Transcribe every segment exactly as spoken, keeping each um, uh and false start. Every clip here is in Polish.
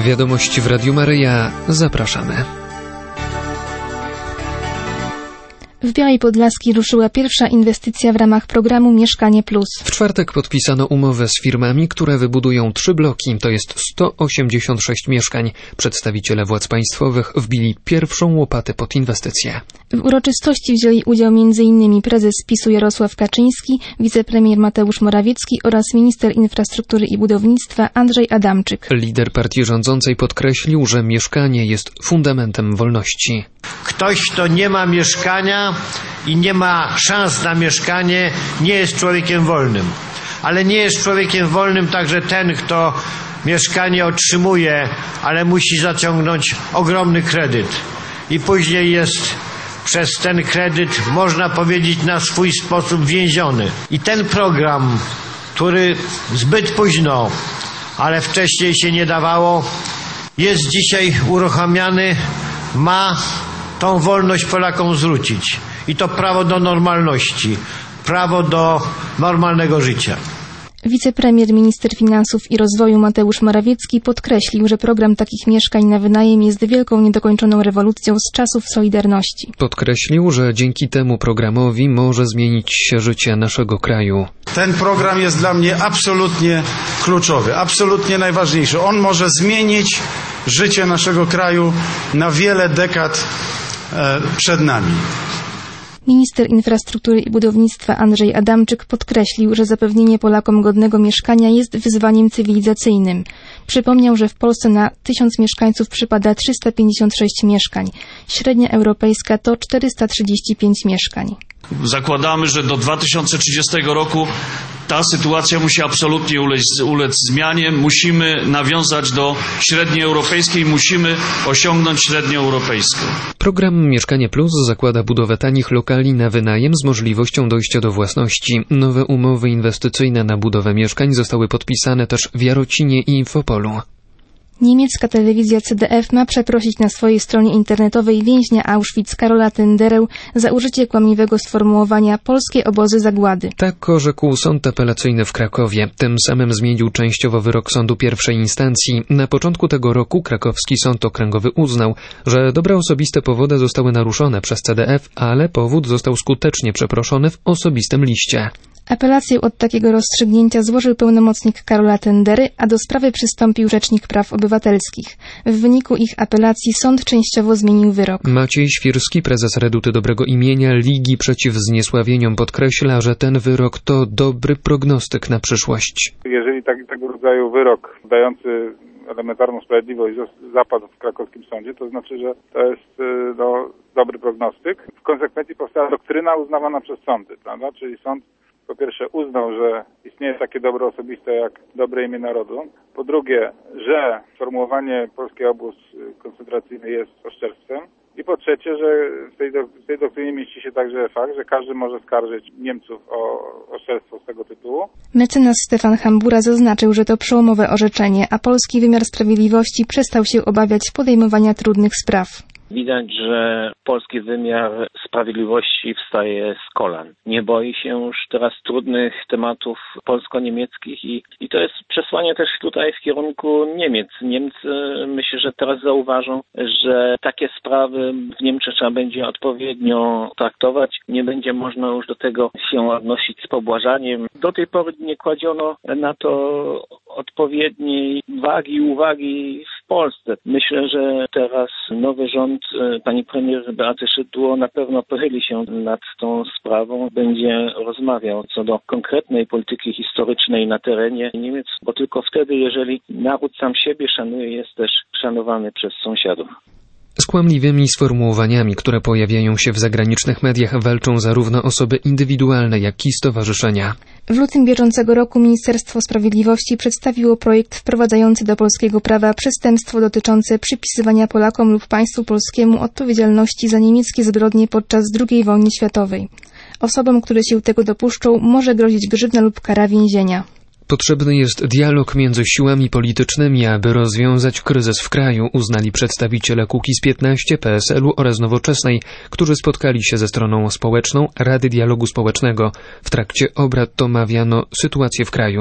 Wiadomości w Radiu Maryja. Zapraszamy. W Białej Podlaskiej ruszyła pierwsza inwestycja w ramach programu Mieszkanie Plus. W czwartek podpisano umowę z firmami, które wybudują trzy bloki, to jest sto osiemdziesiąt sześć mieszkań. Przedstawiciele władz państwowych wbili pierwszą łopatę pod inwestycje. W uroczystości wzięli udział między innymi prezes PiSu Jarosław Kaczyński, wicepremier Mateusz Morawiecki oraz minister infrastruktury i budownictwa Andrzej Adamczyk. Lider partii rządzącej podkreślił, że mieszkanie jest fundamentem wolności. Ktoś, kto nie ma mieszkania i nie ma szans na mieszkanie, nie jest człowiekiem wolnym. Ale nie jest człowiekiem wolnym także ten, kto mieszkanie otrzymuje, ale musi zaciągnąć ogromny kredyt. I później jest przez ten kredyt, można powiedzieć, na swój sposób więziony. I ten program, który zbyt późno, ale wcześniej się nie dawało, jest dzisiaj uruchamiany, ma tą wolność Polakom zwrócić. I to prawo do normalności, prawo do normalnego życia. Wicepremier, minister finansów i rozwoju Mateusz Morawiecki podkreślił, że program takich mieszkań na wynajem jest wielką niedokończoną rewolucją z czasów Solidarności. Podkreślił, że dzięki temu programowi może zmienić się życie naszego kraju. Ten program jest dla mnie absolutnie kluczowy, absolutnie najważniejszy. On może zmienić życie naszego kraju na wiele dekad e, przed nami. Minister infrastruktury i budownictwa Andrzej Adamczyk podkreślił, że zapewnienie Polakom godnego mieszkania jest wyzwaniem cywilizacyjnym. Przypomniał, że w Polsce na tysiąc mieszkańców przypada trzysta pięćdziesiąt sześć mieszkań. Średnia europejska to czterysta trzydzieści pięć mieszkań. Zakładamy, że do dwa tysiące trzydziestego roku ta sytuacja musi absolutnie ulec, ulec zmianie. Musimy nawiązać do średniej europejskiej, musimy osiągnąć średnią europejską. Program Mieszkanie Plus zakłada budowę tanich lokali na wynajem z możliwością dojścia do własności. Nowe umowy inwestycyjne na budowę mieszkań zostały podpisane też w Jarocinie i Infopolu. Niemiecka telewizja C D F ma przeprosić na swojej stronie internetowej więźnia Auschwitz Karola Tenderę za użycie kłamliwego sformułowania polskie obozy zagłady. Tak orzekł sąd apelacyjny w Krakowie. Tym samym zmienił częściowo wyrok sądu pierwszej instancji. Na początku tego roku krakowski sąd okręgowy uznał, że dobra osobiste powody zostały naruszone przez C D F, ale powód został skutecznie przeproszony w osobistym liście. Apelację od takiego rozstrzygnięcia złożył pełnomocnik Karola Tendery, a do sprawy przystąpił Rzecznik Praw Obywatelskich. W wyniku ich apelacji sąd częściowo zmienił wyrok. Maciej Świrski, prezes Reduty Dobrego Imienia Ligi Przeciw Zniesławieniom, podkreśla, że ten wyrok to dobry prognostyk na przyszłość. Jeżeli tak, tego rodzaju wyrok dający elementarną sprawiedliwość zapadł w krakowskim sądzie, to znaczy, że to jest no, dobry prognostyk. W konsekwencji powstała doktryna uznawana przez sądy, prawda? Czyli sąd po pierwsze uznał, że istnieje takie dobro osobiste jak dobre imię narodu. Po drugie, że sformułowanie polski obóz koncentracyjny jest oszczerstwem. I po trzecie, że w tej, do, w tej doktrynie mieści się także fakt, że każdy może skarżyć Niemców o oszczerstwo z tego tytułu. Mecenas Stefan Hambura zaznaczył, że to przełomowe orzeczenie, a polski wymiar sprawiedliwości przestał się obawiać podejmowania trudnych spraw. Widać, że polski wymiar sprawiedliwości wstaje z kolan. Nie boi się już teraz trudnych tematów polsko-niemieckich i, i to jest przesłanie też tutaj w kierunku Niemiec. Niemcy myślę, że teraz zauważą, że takie sprawy w Niemczech trzeba będzie odpowiednio traktować. Nie będzie można już do tego się odnosić z pobłażaniem. Do tej pory nie kładziono na to odpowiedniej wagi, uwagi w Polsce. Myślę, że teraz nowy rząd pani premier Beaty Szydło na pewno pochyli się nad tą sprawą, będzie rozmawiał co do konkretnej polityki historycznej na terenie Niemiec, bo tylko wtedy, jeżeli naród sam siebie szanuje, jest też szanowany przez sąsiadów. Z kłamliwymi sformułowaniami, które pojawiają się w zagranicznych mediach, walczą zarówno osoby indywidualne, jak i stowarzyszenia. W lutym bieżącego roku Ministerstwo Sprawiedliwości przedstawiło projekt wprowadzający do polskiego prawa przestępstwo dotyczące przypisywania Polakom lub państwu polskiemu odpowiedzialności za niemieckie zbrodnie podczas drugiej wojny światowej. Osobom, które się tego dopuszczą, może grozić grzywna lub kara więzienia. Potrzebny jest dialog między siłami politycznymi, aby rozwiązać kryzys w kraju, uznali przedstawiciele Kukiz piętnaście, P S L u oraz Nowoczesnej, którzy spotkali się ze stroną społeczną Rady Dialogu Społecznego. W trakcie obrad omawiano sytuację w kraju.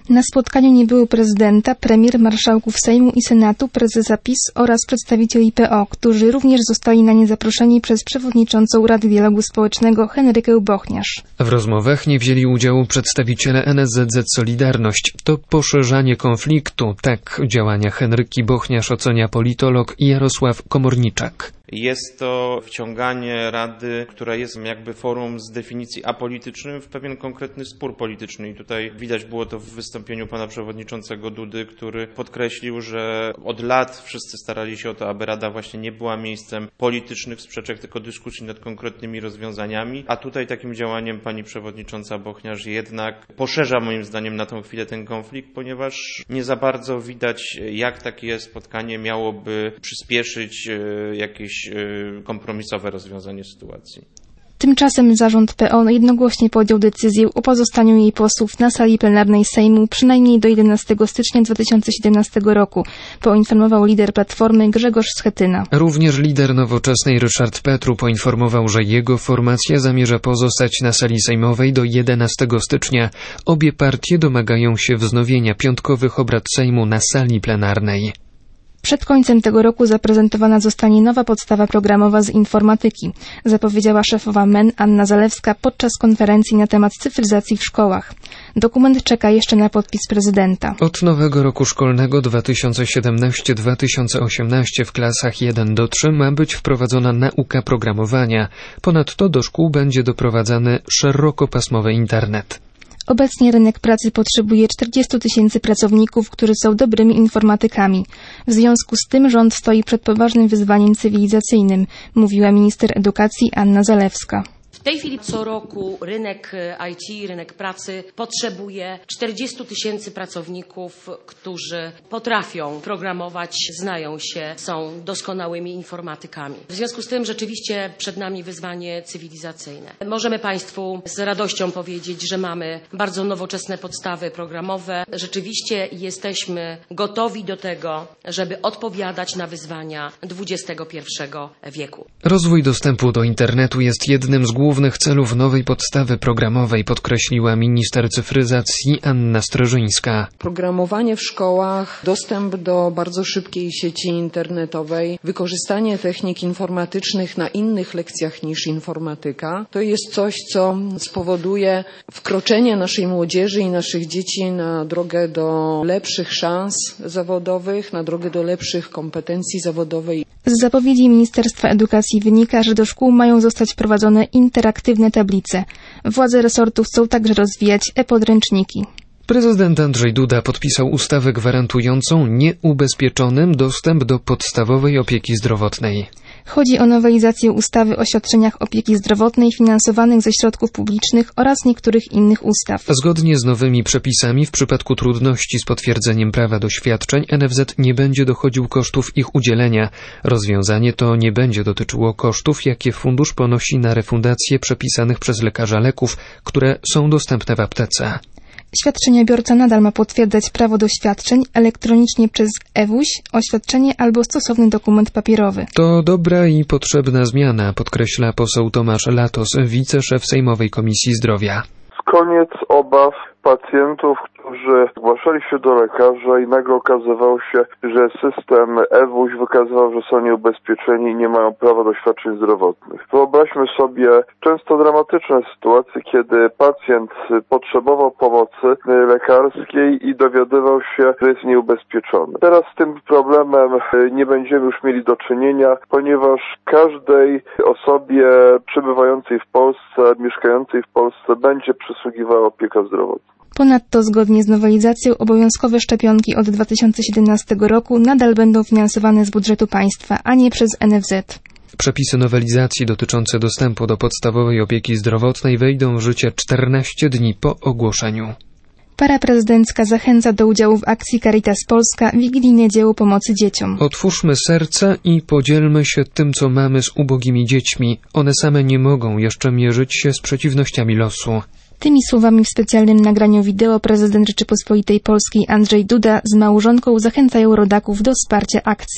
Na spotkaniu nie było prezydenta, premier, marszałków Sejmu i Senatu, prezesa PiS oraz przedstawicieli P O, którzy również zostali na nie zaproszeni przez przewodniczącą Rady Dialogu Społecznego Henrykę Bochniarz. W rozmowach nie wzięli udziału przedstawiciele N S Z Z Solidarność. To poszerzanie konfliktu, tak działania Henryki Bochniarz ocenia politolog Jarosław Komorniczak. Jest to wciąganie Rady, która jest jakby forum z definicji apolitycznym w pewien konkretny spór polityczny. I tutaj widać było to w wystąpieniu pana przewodniczącego Dudy, który podkreślił, że od lat wszyscy starali się o to, aby Rada właśnie nie była miejscem politycznych sprzeczek, tylko dyskusji nad konkretnymi rozwiązaniami. A tutaj takim działaniem pani przewodnicząca Bochniarz jednak poszerza moim zdaniem na tą chwilę ten konflikt, ponieważ nie za bardzo widać, jak takie spotkanie miałoby przyspieszyć jakieś kompromisowe rozwiązanie sytuacji. Tymczasem zarząd P O jednogłośnie podjął decyzję o pozostaniu jej posłów na sali plenarnej Sejmu przynajmniej do jedenastego stycznia dwa tysiące siedemnastego roku, poinformował lider Platformy Grzegorz Schetyna. Również lider Nowoczesnej Ryszard Petru poinformował, że jego formacja zamierza pozostać na sali sejmowej do jedenastego stycznia. Obie partie domagają się wznowienia piątkowych obrad Sejmu na sali plenarnej. Przed końcem tego roku zaprezentowana zostanie nowa podstawa programowa z informatyki, zapowiedziała szefowa M E N Anna Zalewska podczas konferencji na temat cyfryzacji w szkołach. Dokument czeka jeszcze na podpis prezydenta. Od nowego roku szkolnego dwa tysiące siedemnastego do dwa tysiące osiemnastego w klasach jeden do trzech ma być wprowadzona nauka programowania. Ponadto do szkół będzie doprowadzany szerokopasmowy internet. Obecnie rynek pracy potrzebuje czterdziestu tysięcy pracowników, którzy są dobrymi informatykami. W związku z tym rząd stoi przed poważnym wyzwaniem cywilizacyjnym, mówiła minister edukacji Anna Zalewska. W tej chwili co roku rynek I T, rynek pracy potrzebuje czterdziestu tysięcy pracowników, którzy potrafią programować, znają się, są doskonałymi informatykami. W związku z tym rzeczywiście przed nami wyzwanie cywilizacyjne. Możemy Państwu z radością powiedzieć, że mamy bardzo nowoczesne podstawy programowe. Rzeczywiście jesteśmy gotowi do tego, żeby odpowiadać na wyzwania dwudziestego pierwszego wieku. Rozwój dostępu do internetu jest jednym z głównych celów nowej podstawy programowej, podkreśliła minister cyfryzacji Anna Streżyńska. Programowanie w szkołach, dostęp do bardzo szybkiej sieci internetowej, wykorzystanie technik informatycznych na innych lekcjach niż informatyka, to jest coś, co spowoduje wkroczenie naszej młodzieży i naszych dzieci na drogę do lepszych szans zawodowych, na drogę do lepszych kompetencji zawodowej. Z zapowiedzi Ministerstwa Edukacji wynika, że do szkół mają zostać wprowadzone interaktywne tablice. Władze resortu chcą także rozwijać e-podręczniki. Prezydent Andrzej Duda podpisał ustawę gwarantującą nieubezpieczonym dostęp do podstawowej opieki zdrowotnej. Chodzi o nowelizację ustawy o świadczeniach opieki zdrowotnej finansowanych ze środków publicznych oraz niektórych innych ustaw. Zgodnie z nowymi przepisami w przypadku trudności z potwierdzeniem prawa do świadczeń N F Z nie będzie dochodził kosztów ich udzielenia. Rozwiązanie to nie będzie dotyczyło kosztów, jakie fundusz ponosi na refundację przepisanych przez lekarza leków, które są dostępne w aptece. Świadczeniobiorca nadal ma potwierdzać prawo do świadczeń elektronicznie przez e-wóź, oświadczenie albo stosowny dokument papierowy. To dobra i potrzebna zmiana, podkreśla poseł Tomasz Latos, wiceszef Sejmowej Komisji Zdrowia. Koniec obaw pacjentów, którzy zgłaszali się do lekarza i nagle okazywało się, że system e-wóź wykazywał, że są nieubezpieczeni i nie mają prawa do świadczeń zdrowotnych. Wyobraźmy sobie często dramatyczne sytuacje, kiedy pacjent potrzebował pomocy lekarskiej i dowiadywał się, że jest nieubezpieczony. Teraz z tym problemem nie będziemy już mieli do czynienia, ponieważ każdej osobie przebywającej w Polsce, mieszkającej w Polsce będzie przysługiwała opieka zdrowotna. Ponadto zgodnie z nowelizacją obowiązkowe szczepionki od dwa tysiące siedemnastego roku nadal będą finansowane z budżetu państwa, a nie przez N F Z. Przepisy nowelizacji dotyczące dostępu do podstawowej opieki zdrowotnej wejdą w życie czternaście dni po ogłoszeniu. Para prezydencka zachęca do udziału w akcji Caritas Polska Wigilijne dzieło pomocy dzieciom. Otwórzmy serca i podzielmy się tym, co mamy z ubogimi dziećmi. One same nie mogą jeszcze mierzyć się z przeciwnościami losu. Tymi słowami w specjalnym nagraniu wideo prezydent Rzeczypospolitej Polskiej Andrzej Duda z małżonką zachęcają rodaków do wsparcia akcji.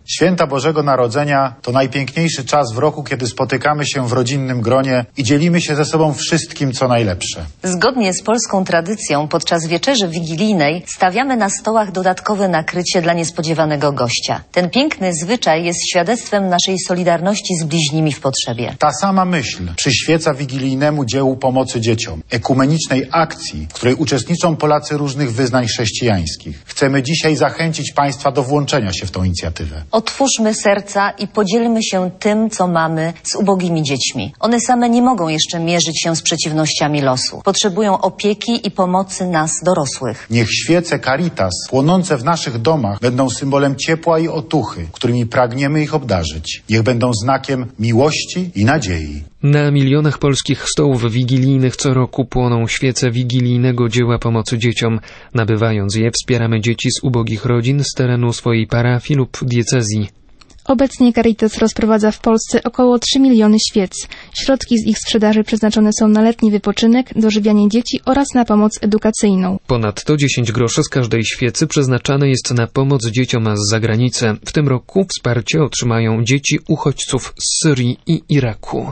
Święta Bożego Narodzenia to najpiękniejszy czas w roku, kiedy spotykamy się w rodzinnym gronie i dzielimy się ze sobą wszystkim, co najlepsze. Zgodnie z polską tradycją podczas wieczerzy wigilijnej stawiamy na stołach dodatkowe nakrycie dla niespodziewanego gościa. Ten piękny zwyczaj jest świadectwem naszej solidarności z bliźnimi w potrzebie. Ta sama myśl przyświeca wigilijnemu dziełu pomocy dzieciom, ekumenicznej akcji, w której uczestniczą Polacy różnych wyznań chrześcijańskich. Chcemy dzisiaj zachęcić Państwa do włączenia się w tę inicjatywę. Otwórzmy serca i podzielmy się tym, co mamy, z ubogimi dziećmi. One same nie mogą jeszcze mierzyć się z przeciwnościami losu. Potrzebują opieki i pomocy nas, dorosłych. Niech świece Caritas płonące w naszych domach będą symbolem ciepła i otuchy, którymi pragniemy ich obdarzyć. Niech będą znakiem miłości i nadziei. Na milionach polskich stołów wigilijnych co roku płoną świece wigilijnego dzieła pomocy dzieciom. Nabywając je, wspieramy dzieci z ubogich rodzin z terenu swojej parafii lub diecezji. Obecnie Caritas rozprowadza w Polsce około trzy miliony świec. Środki z ich sprzedaży przeznaczone są na letni wypoczynek, dożywianie dzieci oraz na pomoc edukacyjną. Ponadto dziesięć groszy z każdej świecy przeznaczane jest na pomoc dzieciom z zagranicy. W tym roku wsparcie otrzymają dzieci uchodźców z Syrii i Iraku.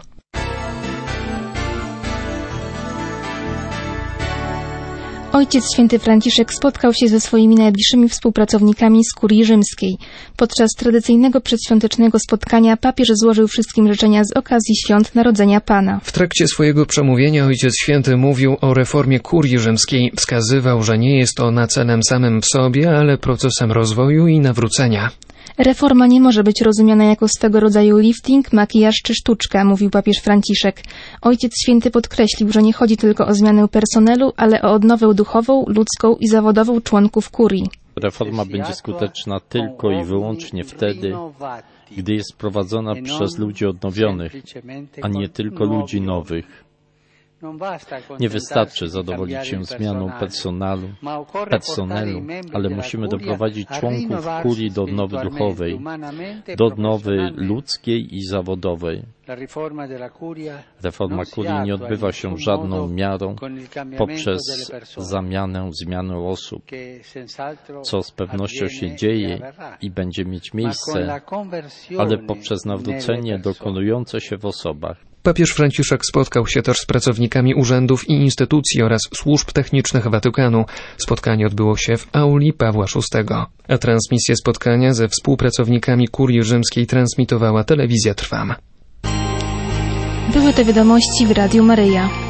Ojciec Święty Franciszek spotkał się ze swoimi najbliższymi współpracownikami z Kurii Rzymskiej. Podczas tradycyjnego przedświątecznego spotkania papież złożył wszystkim życzenia z okazji świąt Narodzenia Pana. W trakcie swojego przemówienia Ojciec Święty mówił o reformie Kurii Rzymskiej. Wskazywał, że nie jest ona celem samym w sobie, ale procesem rozwoju i nawrócenia. Reforma nie może być rozumiana jako swego rodzaju lifting, makijaż czy sztuczka, mówił papież Franciszek. Ojciec Święty podkreślił, że nie chodzi tylko o zmianę personelu, ale o odnowę duchową, ludzką i zawodową członków kurii. Reforma będzie skuteczna tylko i wyłącznie wtedy, gdy jest prowadzona przez ludzi odnowionych, a nie tylko ludzi nowych. Nie wystarczy zadowolić się zmianą personelu, personelu, ale musimy doprowadzić członków kurii do odnowy duchowej, do odnowy ludzkiej i zawodowej. Reforma kurii nie odbywa się żadną miarą poprzez zamianę, zmianę osób, co z pewnością się dzieje i będzie mieć miejsce, ale poprzez nawrócenie dokonujące się w osobach. Papież Franciszek spotkał się też z pracownikami urzędów i instytucji oraz służb technicznych Watykanu. Spotkanie odbyło się w auli Pawła szóstego. A transmisję spotkania ze współpracownikami Kurii Rzymskiej transmitowała telewizja Trwam. Były to wiadomości w Radiu Maryja.